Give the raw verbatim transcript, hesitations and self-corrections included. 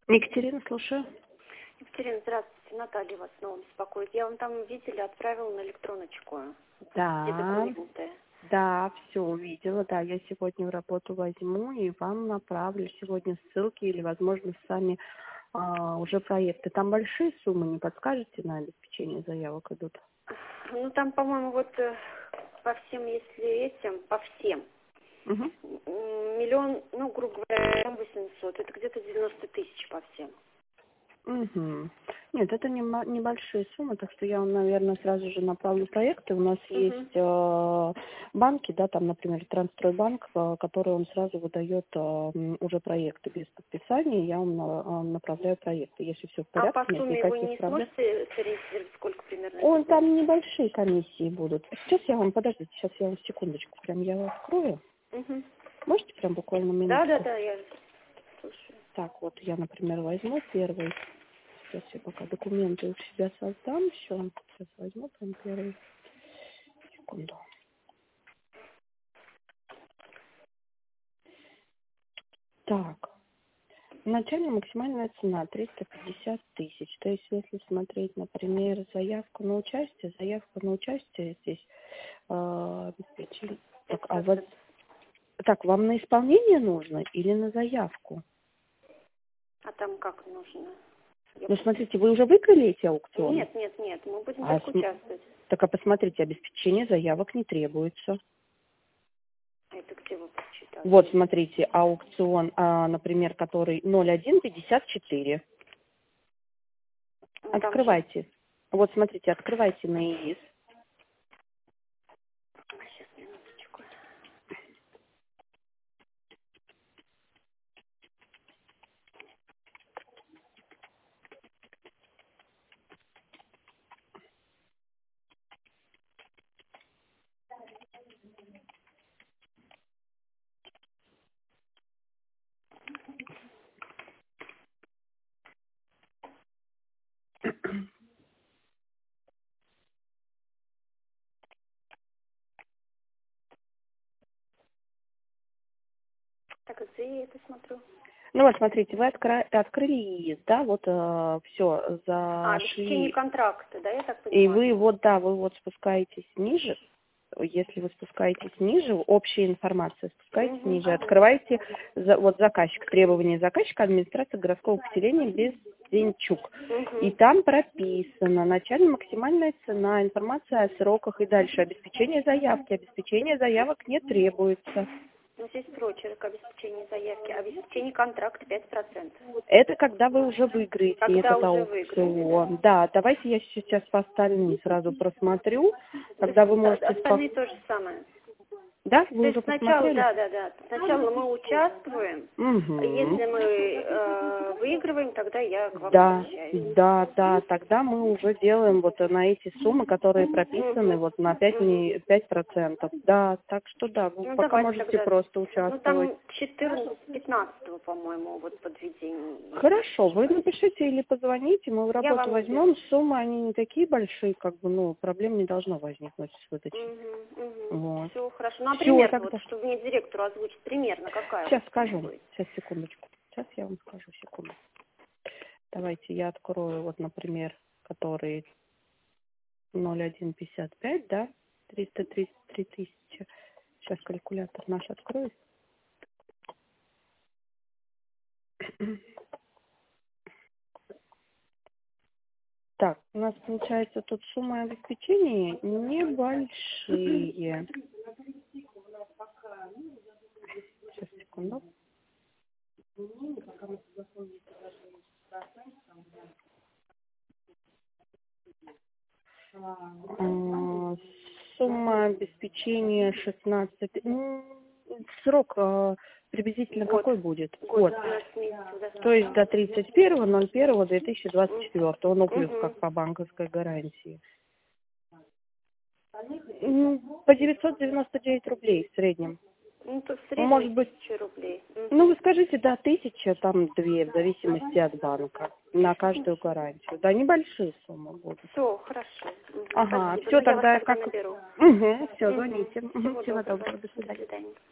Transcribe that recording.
Екатерина, слушаю. Екатерина, здравствуйте. Наталья вас снова беспокоит. Я вам там, видели, отправила на электроночку. Да. Все документы. Да, все увидела. Да, я сегодня в работу возьму и вам направлю сегодня ссылки или, возможно, сами а, уже проекты. Там большие суммы, не подскажете, на обеспечение заявок идут? Ну, там, по-моему, вот э, по всем, если этим, по всем. Угу. М, Миллион, ну, грубо говоря, восемьсот. Это где-то девяносто тысяч по всем. Угу. Нет, это не ма- небольшие суммы, так что я вам, наверное, сразу же направлю проекты. У нас Угу. есть э, банки, да, там, например, Трансстройбанк, э, который он сразу выдает э, м, уже проекты без подписания. Я вам на- э, направляю проекты. Если все в А порядке, по нет сумме вы никаких не проблем. сможете сориентировать, сколько примерно? Он это будет? там небольшие комиссии будут. Сейчас я вам, подождите, сейчас я вам секундочку, прям я его открою. Угу. Можете прям буквально Да, да, минутку? да, я слушаю. Так, вот я, например, возьму первый. Сейчас я пока документы у себя создам. Все, сейчас возьму прям первый. Секунду. Так, начальная максимальная цена триста пятьдесят тысяч. То есть, если смотреть, например, заявку на участие, заявка на участие здесь э, обеспечение. Так, а вот так, вам на исполнение нужно или на заявку? А там как нужно? Я Ну, просто- смотрите, вы уже выиграли эти аукционы? Нет, нет, нет, мы будем А только см- участвовать. Так, а посмотрите, обеспечение заявок не требуется. А это где вы прочитали? Вот, смотрите, аукцион, а, например, который ноль один пятьдесят четыре. Ну, там же... Открывайте. Вот, смотрите, открывайте на ИИС. Сейчас, минуточку. Так, где я это смотрю? Ну вот, смотрите, вы откра- открыли ИИС, да, вот все, А, обеспечение зашли. контракта, да, я так И понимаю? вы вот, да, вы вот спускаетесь ниже. Если вы спускаетесь ниже, общая информация, спускаетесь Угу. ниже, открываете за- вот заказчик, требования заказчика, администрация городского поселения без Зенчук. И Угу. там прописано начальная максимальная цена, информация о сроках и дальше. Обеспечение заявки. Обеспечение заявок не требуется. Ну, здесь прочерк, обеспечение заявки, обеспечение контракта пять процентов. Это когда вы уже выиграете Когда этот уже выиграете, аукцион. Да, давайте я сейчас по остальным сразу просмотрю. Тогда вы да? можете... спок- Остальные то же самое. Да, То вы уже есть сначала, посмотрели? да, да, да. Сначала мы участвуем. Угу. Если мы э, выигрываем, тогда я к вам Да, обращаюсь. да, да, тогда мы уже делаем вот на эти суммы, которые прописаны Угу. вот на пять, Угу. не- пять процентов. Да, так что да, вы Ну, пока давайте можете тогда. просто Ну, участвовать. там четырнадцатого-пятнадцатого, по-моему, вот подведение. Хорошо, вы напишите или позвоните, мы в Я работу вам возьмем. наберу. Суммы, они не такие большие, как бы, ну, проблем не должно возникнуть с выдачей. Угу, угу. Вот. Все хорошо. Ну, а Все, примерно, вот, тогда. чтобы мне директору озвучить, примерно какая Сейчас вот сумма скажу. будет? Сейчас, секундочку. Сейчас я вам скажу, секунду. Давайте я открою, вот, например, который ноль один пятьдесят пять, да, триста тридцать три тысячи. Сейчас калькулятор наш откроет. Так, у нас получается тут суммы обеспечения небольшие. Сейчас, секунду. А, Сумма обеспечения шестнадцать. М, Срок а, приблизительно Год. какой будет? Год, Год. двенадцать месяцев, да. То есть до тридцать первого ноль первого две тысячи двадцать четвёртого. Ну, плюс Угу. как по банковской гарантии. Ну, по девятьсот девяносто девять рублей в среднем. Ну, то в Ну, среднем может быть, тысяча рублей. ну, Угу. вы скажите, да, тысяча, там две, в зависимости от банка, на каждую гарантию. Да, небольшие суммы будут. Все, хорошо. Угу. Ага, Спасибо. все, Ну, я вас тогда тогда как... наберу. Угу, все, Угу. звоните. Угу, Всего всего доброго. доброго, до До свидания. свидания.